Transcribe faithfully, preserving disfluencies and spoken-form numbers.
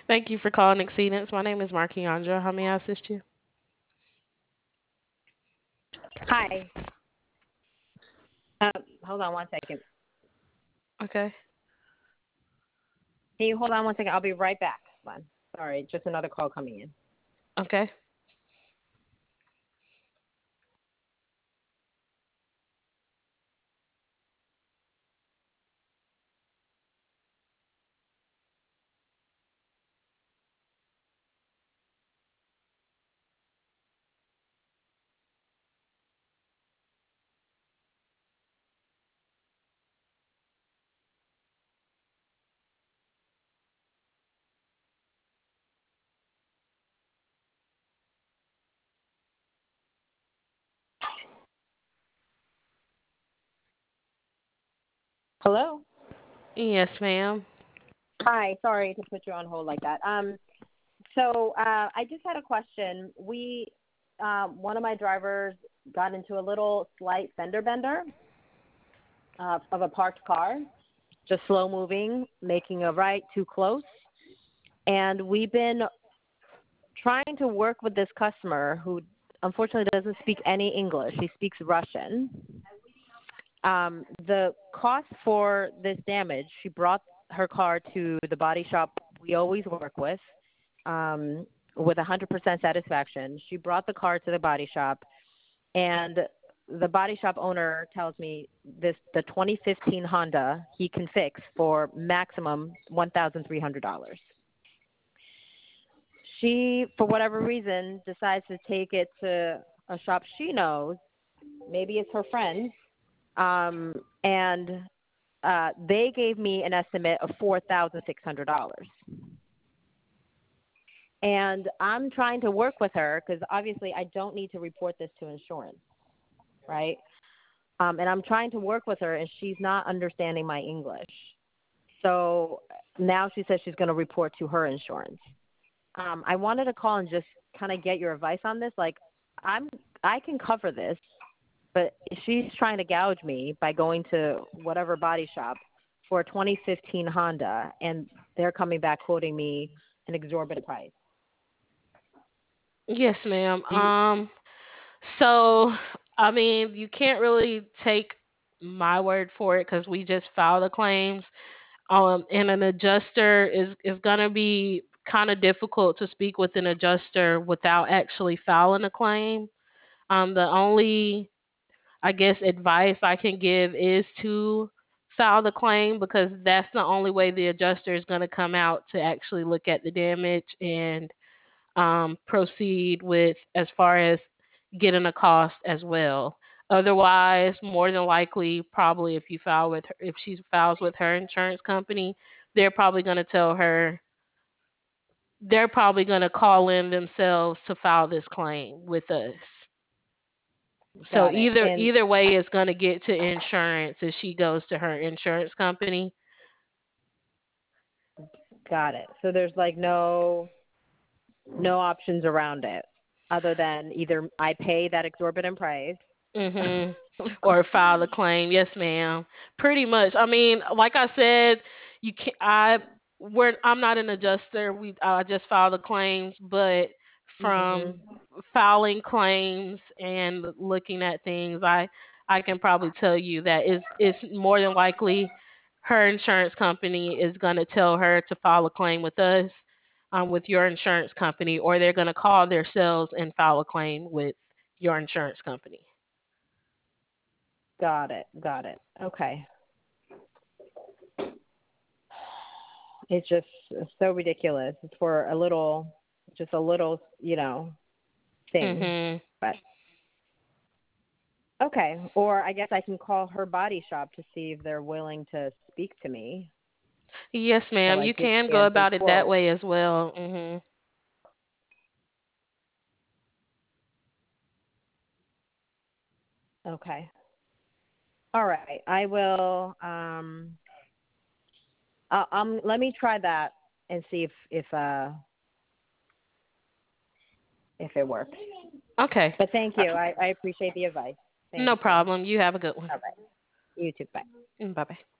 Thank you for calling Exceedance. My name is Markiandra. How may I assist you? Hi. Uh, hold on one second. Okay. Can you hold on one second? I'll be right back. Hold on. Sorry, just another call coming in. Okay. Hello. Yes, ma'am. Hi. Sorry to put you on hold like that. Um. So uh, I just had a question. We, um, one of my drivers got into a little slight fender bender uh, of a parked car, just slow moving, making a right too close, and we've been trying to work with this customer who unfortunately doesn't speak any English. He speaks Russian. Um, the cost for this damage, she brought her car to the body shop we always work with, um, with one hundred percent satisfaction. She brought the car to the body shop, and the body shop owner tells me this the twenty fifteen Honda he can fix for maximum one thousand three hundred dollars. She, for whatever reason, decides to take it to a shop she knows. Maybe it's her friend, um, and uh, they gave me an estimate of four thousand six hundred dollars. And I'm trying to work with her because obviously I don't need to report this to insurance, right? Um, and I'm trying to work with her, and she's not understanding my English. So now she says she's going to report to her insurance. Um, I wanted to call and just kind of get your advice on this. Like, I'm I can cover this, but she's trying to gouge me by going to whatever body shop for a twenty fifteen Honda, and they're coming back quoting me an exorbitant price. Yes, ma'am. Do you, Um, so I mean, you can't really take my word for it because we just filed the claims. Um, and an adjuster is is gonna be kind of difficult to speak with an adjuster without actually filing a claim. Um, the only I guess advice I can give is to file the claim because that's the only way the adjuster is going to come out to actually look at the damage and um, proceed with as far as getting a cost as well. Otherwise, more than likely, probably if you file with her, if she files with her insurance company, they're probably going to tell her they're probably going to call in themselves to file this claim with us. So got it. either And either way is going to get to insurance if she goes to her insurance company. got it. So there's like no no options around it other than either I pay that exorbitant price. Mhm. Or file a claim. Yes, ma'am. Pretty much. I mean, like I said, you can I we're I'm not an adjuster. We I just file the claims, but from Mhm. filing claims and looking at things, I I can probably tell you that it's it's more than likely her insurance company is going to tell her to file a claim with us, um, with your insurance company, or they're going to call themselves and file a claim with your insurance company. Got it. Got it. Okay. It's just so ridiculous. It's for a little, just a little, you know, thing. Mhm. But okay. Or I guess I can call her body shop to see if they're willing to speak to me Yes, to ma'am. You like give can me go a new about it that quote. way as well. Mhm. Okay. All right. I will. Um. Uh, um. Let me try that and see if if uh if it works. Okay. But thank Uh, you. I I appreciate the advice. Thank no you. problem. You have a good one. All right. You too. Bye. Bye bye.